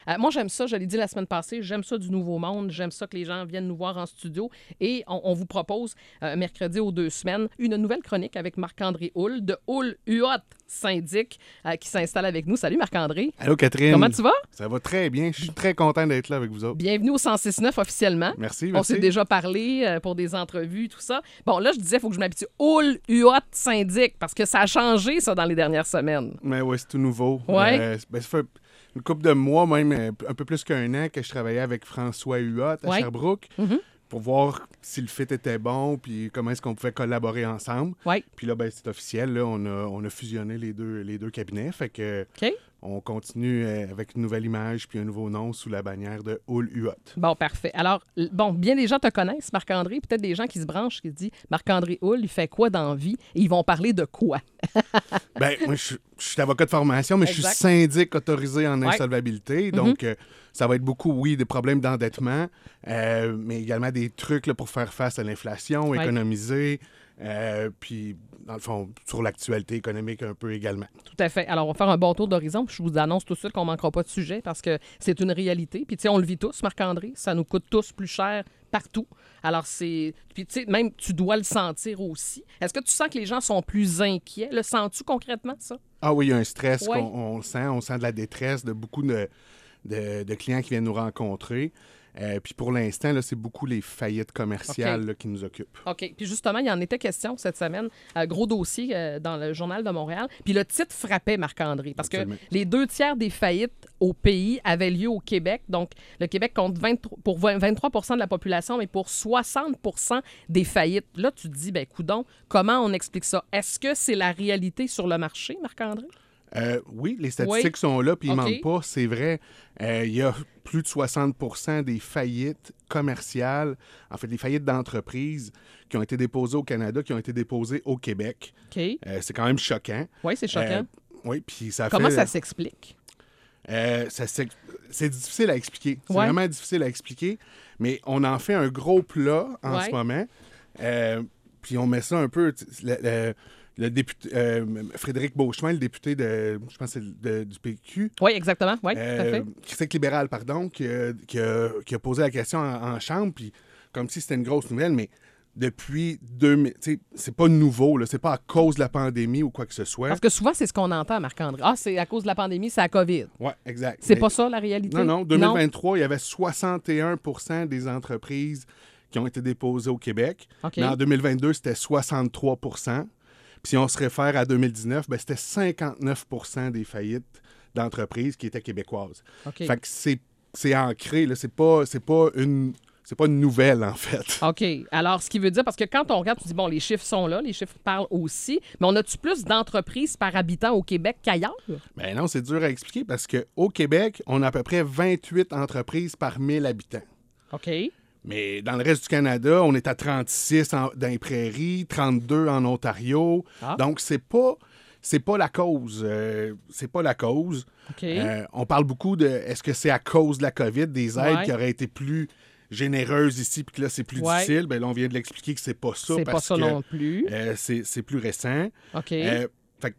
Moi, j'aime ça, je l'ai dit la semaine passée, j'aime ça du nouveau monde, j'aime ça que les gens viennent nous voir en studio et on vous propose, mercredi aux 2 semaines, une nouvelle chronique avec Marc-André Houle de Houle UOT Syndic qui s'installe avec nous. Salut Marc-André. Allô, Catherine. Comment tu vas? Ça va très bien. Je suis très content d'être là avec vous autres. Bienvenue au 106.9 officiellement. Merci. On s'est déjà parlé pour des entrevues, tout ça. Bon, là, je disais, il faut que je m'habitue. Houle UOT Syndic, parce que ça a changé, ça, dans les dernières semaines. Mais oui, c'est tout nouveau. Ouais. Ça fait une couple de mois, même un peu plus qu'un an, que je travaillais avec François Huot à Sherbrooke pour voir si le fit était bon puis comment est-ce qu'on pouvait collaborer ensemble. Ouais. Puis là, c'est officiel. Là, on a fusionné les deux cabinets. Fait que on continue avec une nouvelle image puis un nouveau nom sous la bannière de Houle UOT. Bon, parfait. Alors, bien des gens te connaissent, Marc-André. Peut-être des gens qui se branchent, qui se disent Marc-André Houle, il fait quoi dans la vie? Et ils vont parler de quoi? Moi, je suis avocat de formation, mais Exact. je suis syndic autorisé en insolvabilité. Donc, ça va être beaucoup, oui, des problèmes d'endettement, mais également des trucs là, pour faire face à l'inflation, économiser, puis, dans le fond, sur l'actualité économique un peu également. Tout à fait. Alors, on va faire un bon tour d'horizon. Je vous annonce tout de suite qu'on ne manquera pas de sujet parce que c'est une réalité. Puis, tu sais, on le vit tous, Marc-André. Ça nous coûte tous plus cher partout. Alors, c'est... Puis, tu sais, même, tu dois le sentir aussi. Est-ce que tu sens que les gens sont plus inquiets? Le sens-tu concrètement, ça? Ah oui, il y a un stress Ouais. on sent. On sent de la détresse de beaucoup de clients qui viennent nous rencontrer. Puis pour l'instant, là, c'est beaucoup les faillites commerciales là, qui nous occupent. OK. Puis justement, il y en était question cette semaine. Gros dossier dans le Journal de Montréal. Puis le titre frappait Marc-André parce Absolument. que les 2 tiers des faillites au pays avaient lieu au Québec. Donc, le Québec compte 23 % de la population, mais pour 60 % des faillites. Là, tu te dis, ben coudonc, comment on explique ça? Est-ce que c'est la réalité sur le marché, Marc-André? Oui, les statistiques sont là, puis ils OK. mentent pas, c'est vrai. Il y a plus de 60 % des faillites commerciales, en fait, des faillites d'entreprises qui ont été déposées au Canada, qui ont été déposées au Québec. OK. C'est quand même choquant. Oui, c'est choquant. Oui, puis ça Comment fait... ça s'explique? C'est difficile à expliquer. C'est Ouais. vraiment difficile à expliquer, mais on en fait un gros plat en ce moment. Puis on met ça un peu... Le député Frédéric Beauchemin, le député de, je pense que c'est du PQ. Oui, exactement. Oui, tout à fait. Critique libérale, pardon, qui a posé la question en chambre, puis comme si c'était une grosse nouvelle, mais depuis 2000, tu sais, c'est pas nouveau, là, c'est pas à cause de la pandémie ou quoi que ce soit. Parce que souvent, c'est ce qu'on entend, Marc-André. Ah, c'est à cause de la pandémie, c'est la COVID. Oui, exact. C'est Mais pas ça, la réalité? Non, 2023, il y avait 61 % des entreprises qui ont été déposées au Québec. OK. Mais en 2022, c'était 63 %. Puis si on se réfère à 2019, ben c'était 59 % des faillites d'entreprises qui étaient québécoises. OK. Fait que c'est ancré, là. C'est pas une nouvelle, en fait. OK. Alors, ce qui veut dire, parce que quand on regarde, tu dis, bon, les chiffres sont là, les chiffres parlent aussi, mais on a-tu plus d'entreprises par habitant au Québec qu'ailleurs? Ben non, c'est dur à expliquer parce qu'au Québec, on a à peu près 28 entreprises par 1000 habitants. OK. Mais dans le reste du Canada, on est à 36 dans les prairies, 32 en Ontario. Ah. Donc, c'est pas la cause. C'est pas la cause. OK. On parle beaucoup de est-ce que c'est à cause de la COVID, des aides Ouais. qui auraient été plus généreuses ici, puis que là, c'est plus difficile. Ben là, on vient de l'expliquer que c'est pas ça. C'est parce pas ça que, non plus. c'est plus récent. OK. Fait que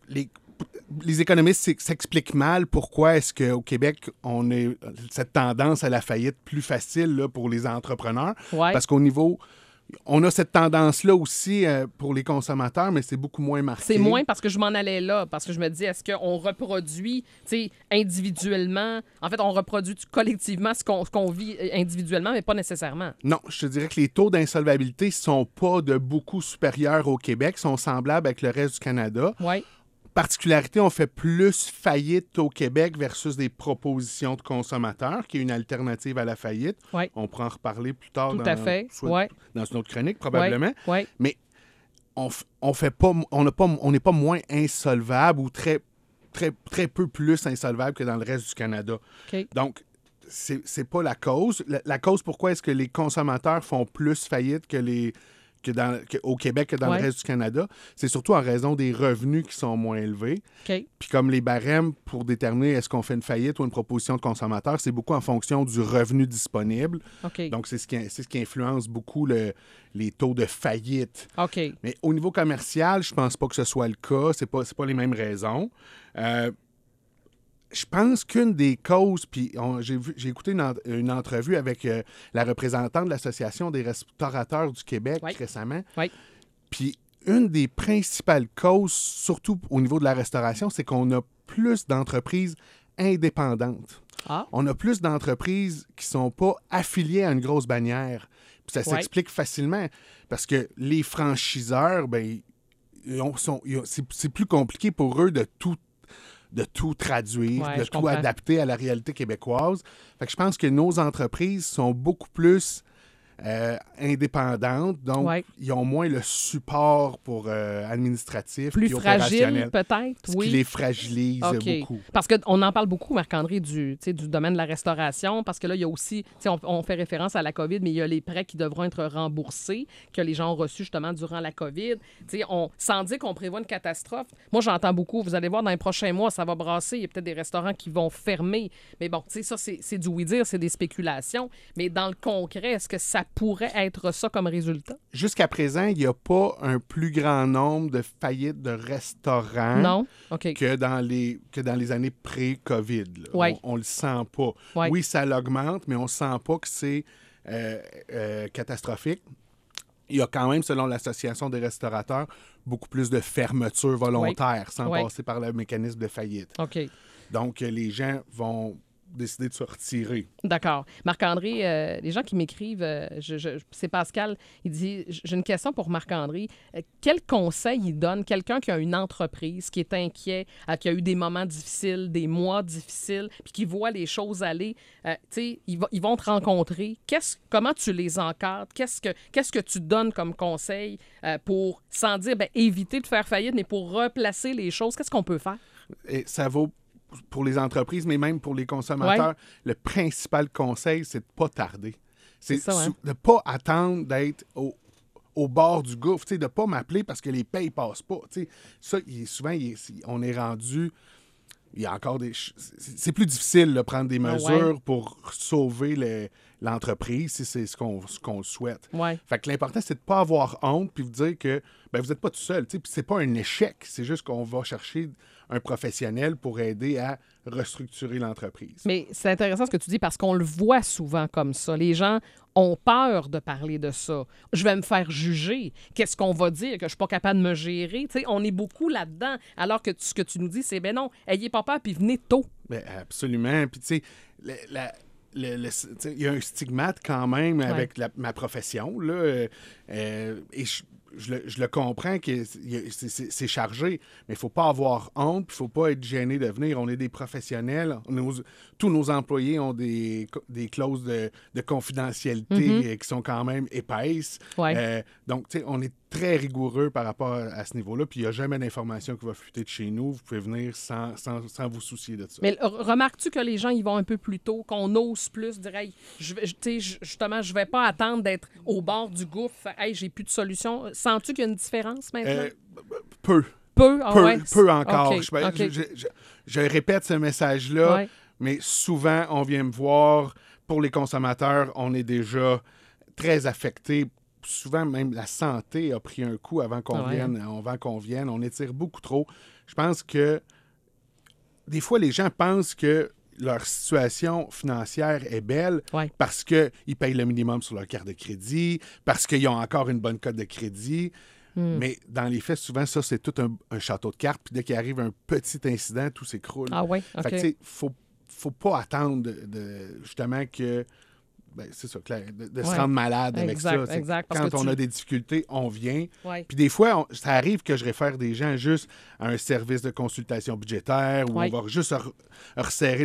les économistes s'expliquent mal pourquoi est-ce qu'au Québec, on a cette tendance à la faillite plus facile là, pour les entrepreneurs. Ouais. Parce qu'au niveau... On a cette tendance-là aussi pour les consommateurs, mais c'est beaucoup moins marqué. C'est moins parce que je m'en allais là, parce que je me dis, est-ce qu'on reproduit, tu sais, individuellement, en fait, on reproduit collectivement ce qu'on vit individuellement, mais pas nécessairement. Non, je te dirais que les taux d'insolvabilité ne sont pas de beaucoup supérieurs au Québec, sont semblables avec le reste du Canada. Oui. Particularité, on fait plus faillite au Québec versus des propositions de consommateurs, qui est une alternative à la faillite. Ouais. On pourra en reparler plus tard Tout à fait. Ouais. dans une autre chronique, probablement. Oui. Mais on n'est pas moins insolvable ou très, très, très peu plus insolvable que dans le reste du Canada. OK. Donc, c'est pas la cause. La cause, pourquoi est-ce que les consommateurs font plus faillite au Québec que dans le reste du Canada, c'est surtout en raison des revenus qui sont moins élevés. OK. Puis comme les barèmes pour déterminer est-ce qu'on fait une faillite ou une proposition de consommateur, c'est beaucoup en fonction du revenu disponible. OK. Donc, c'est ce qui influence beaucoup les taux de faillite. OK. Mais au niveau commercial, je pense pas que ce soit le cas. C'est pas les mêmes raisons. je pense qu'une des causes, puis j'ai écouté une entrevue avec la représentante de l'Association des restaurateurs du Québec récemment. Oui. Puis une des principales causes, surtout au niveau de la restauration, c'est qu'on a plus d'entreprises indépendantes. Ah. On a plus d'entreprises qui ne sont pas affiliées à une grosse bannière. Puis ça s'explique facilement parce que les franchiseurs, ben, c'est plus compliqué pour eux de tout traduire, de tout adapter à la réalité québécoise. Fait que je pense que nos entreprises sont beaucoup plus indépendantes, donc ils ont moins le support pour administratif plus puis opérationnel. Fragile, peut-être, ce qui les fragilise beaucoup. Parce qu'on en parle beaucoup, Marc-André, du domaine de la restauration, parce que là, il y a aussi, on fait référence à la COVID, mais il y a les prêts qui devront être remboursés, que les gens ont reçus justement durant la COVID. Sans dire qu'on prévoit une catastrophe, moi, j'entends beaucoup, vous allez voir, dans les prochains mois, ça va brasser, il y a peut-être des restaurants qui vont fermer. Mais bon, ça, c'est du oui-dire, c'est des spéculations. Mais dans le concret, est-ce que ça pourrait être ça comme résultat? Jusqu'à présent, il n'y a pas un plus grand nombre de faillites de restaurants que dans les années pré-COVID. On le sent pas. Oui, ça l'augmente, mais on ne sent pas que c'est catastrophique. Il y a quand même, selon l'Association des restaurateurs, beaucoup plus de fermetures volontaires sans passer par le mécanisme de faillite. Donc, les gens vont décider de se retirer. D'accord. Marc-André, les gens qui m'écrivent, c'est Pascal, il dit, j'ai une question pour Marc-André. Quel conseil il donne quelqu'un qui a une entreprise, qui est inquiet, qui a eu des moments difficiles, des mois difficiles, puis qui voit les choses aller, ils vont te rencontrer. Comment tu les encadres? Qu'est-ce que tu donnes comme conseil pour, sans dire éviter de faire faillite, mais pour replacer les choses? Qu'est-ce qu'on peut faire? Et ça vaut pour les entreprises, mais même pour les consommateurs, le principal conseil, c'est de ne pas tarder. C'est de ne pas attendre d'être au bord du gouffre, de ne pas m'appeler parce que les payes ne passent pas. Ça, souvent, on est rendu... Il y a encore des... C'est plus difficile de prendre des mesures pour sauver l'entreprise si c'est ce qu'on souhaite. Fait que l'important, c'est de ne pas avoir honte puis de dire que vous n'êtes pas tout seul. Puis c'est pas un échec, c'est juste qu'on va chercher un professionnel pour aider à restructurer l'entreprise. Mais c'est intéressant ce que tu dis parce qu'on le voit souvent comme ça. Les gens ont peur de parler de ça. Je vais me faire juger. Qu'est-ce qu'on va dire? Que je ne suis pas capable de me gérer? On est beaucoup là-dedans. Alors que ce que tu nous dis, c'est non, ayez pas peur puis venez tôt. Bien, absolument. Puis tu sais, il y a un stigmate quand même avec ma profession. Là, et je le comprends que c'est chargé, mais il ne faut pas avoir honte, il ne faut pas être gêné de venir. On est des professionnels. Tous nos employés ont des clauses de confidentialité qui sont quand même épaisses. Donc, tu sais, on est très rigoureux par rapport à ce niveau-là, puis il n'y a jamais d'information qui va fuiter de chez nous. Vous pouvez venir sans vous soucier de ça. Mais remarques-tu que les gens y vont un peu plus tôt, qu'on ose plus, dire hey, justement, je ne vais pas attendre d'être au bord du gouffre. Hey, j'ai plus de solution. Sens-tu qu'il y a une différence maintenant? Peu. Peu? Peu encore. Okay. Je répète ce message-là, mais souvent, on vient me voir. Pour les consommateurs, on est déjà très affectés. Souvent, même la santé a pris un coup avant qu'on vienne. On étire beaucoup trop. Je pense que des fois, les gens pensent que leur situation financière est belle parce qu'ils payent le minimum sur leur carte de crédit, parce qu'ils ont encore une bonne cote de crédit. Mais dans les faits, souvent, ça, c'est tout un château de cartes. Puis dès qu'il arrive un petit incident, tout s'écroule. Ah oui? OK. Fait que, tu sais, faut pas attendre justement que... c'est ça, de se rendre malade avec ça. Exact, quand on a des difficultés, on vient. Puis des fois, ça arrive que je réfère des gens juste à un service de consultation budgétaire où on va juste resserrer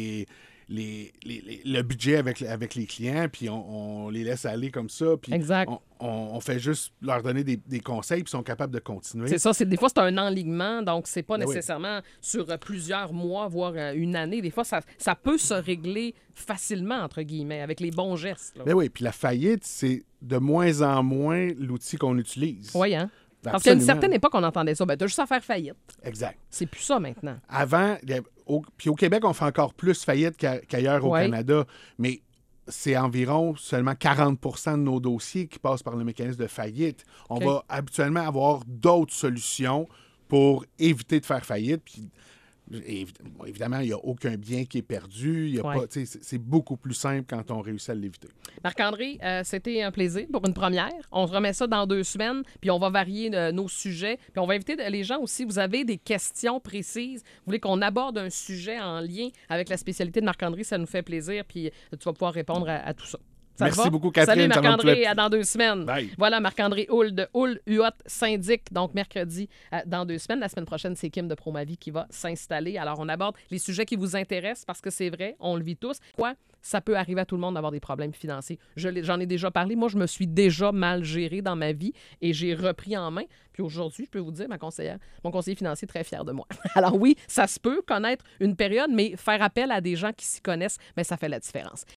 le budget avec les clients, puis on les laisse aller comme ça. Puis on fait juste leur donner des conseils, puis ils sont capables de continuer. C'est ça. Des fois, c'est un enlignement, donc c'est pas nécessairement sur plusieurs mois, voire une année. Des fois, ça peut se régler facilement, entre guillemets, avec les bons gestes. Ben oui, puis la faillite, c'est de moins en moins l'outil qu'on utilise. Oui, hein? Parce qu'à une certaine époque, on entendait ça. T'as juste à faire faillite. Exact. C'est plus ça maintenant. Avant, puis au Québec, on fait encore plus faillite qu'ailleurs au Canada, mais c'est environ seulement 40 % de nos dossiers qui passent par le mécanisme de faillite. On va habituellement avoir d'autres solutions pour éviter de faire faillite. Puis Évidemment, il n'y a aucun bien qui est perdu. Il y a Ouais. pas, c'est beaucoup plus simple quand on réussit à l'éviter. Marc-André, c'était un plaisir pour une première. On se remet ça dans 2 semaines, puis on va varier nos sujets. Puis on va inviter les gens aussi. Vous avez des questions précises. Vous voulez qu'on aborde un sujet en lien avec la spécialité de Marc-André, ça nous fait plaisir. Puis tu vas pouvoir répondre à tout ça. Ça te Merci va? beaucoup, Catherine. Salut Marc-André, à dans 2 semaines. Bye. Voilà Marc-André Houle de Houle UOT Syndic, donc mercredi dans 2 semaines. La semaine prochaine, c'est Kim de Promavie qui va s'installer. Alors, on aborde les sujets qui vous intéressent parce que c'est vrai, on le vit tous. Quoi? Ça peut arriver à tout le monde d'avoir des problèmes financiers. J'en ai déjà parlé. Moi, je me suis déjà mal gérée dans ma vie et j'ai repris en main. Puis aujourd'hui, je peux vous dire, mon conseiller financier est très fier de moi. Alors oui, ça se peut connaître une période, mais faire appel à des gens qui s'y connaissent, bien, ça fait la différence.